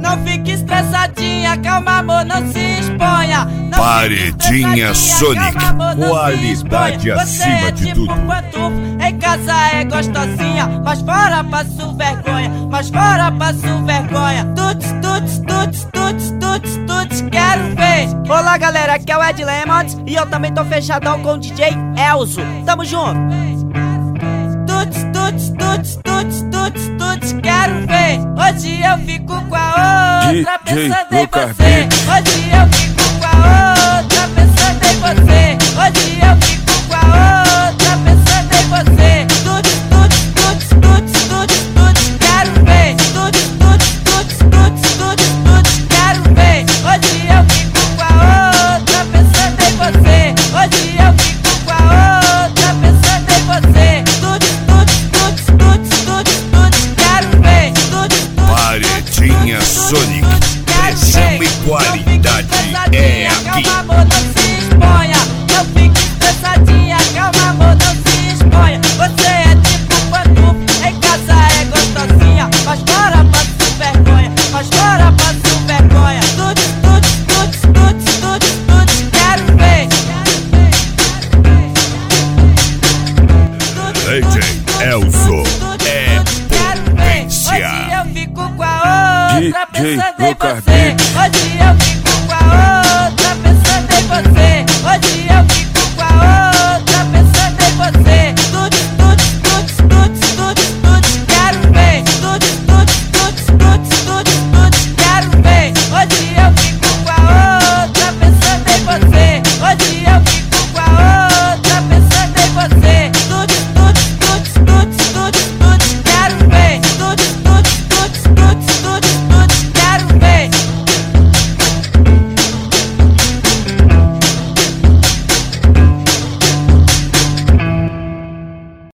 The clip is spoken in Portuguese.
Não fique estressadinha, calma amor, não se exponha. Não Paredinha Sonic, calma, amor, qualidade acima de tudo. Pantufa, em casa é gostosinha, mas fora passo vergonha, mas fora passo vergonha. Tuts, tuts, tuts, tuts, tuts, tuts, quero ver. Olá galera, aqui é o Ed Lemons e eu também tô fechadão com o DJ Elzo. Tamo junto. Tuts, tuts, tuts, tuts, tuts, tuts, quero ver. Hoje eu fico com a outra pensando em você. Hoje eu fico com a outra pensando em você. Hoje eu fico com a outra pensando em você. Tuts, tuts, tuts, tuts, tuts, tuts, quero ver. Tuts, tuts, tuts, tuts, tuts, tuts, quero ver. Hoje eu fico com a outra pensando em você. Hoje eu fico com a outra pensando em você. Tuts, tuts, tuts, tuts, tuts, tuts, quero ver. Tuts, tuts, Paredinha Sonic, pressão e qualidade é aqui. Calma amor, não se exponha. Não fique estressadinha, calma amor, não se exponha. Você é tipo pantufa, em casa é gostosinha, mas fora passo vergonha, mas fora passo vergonha. Tuts, tuts, tuts, tuts, tuts, tuts, quero ver. DJ Elzo é potência. Hoje eu fico com a outra DJ pensando em Lucas você. Hoje eu fico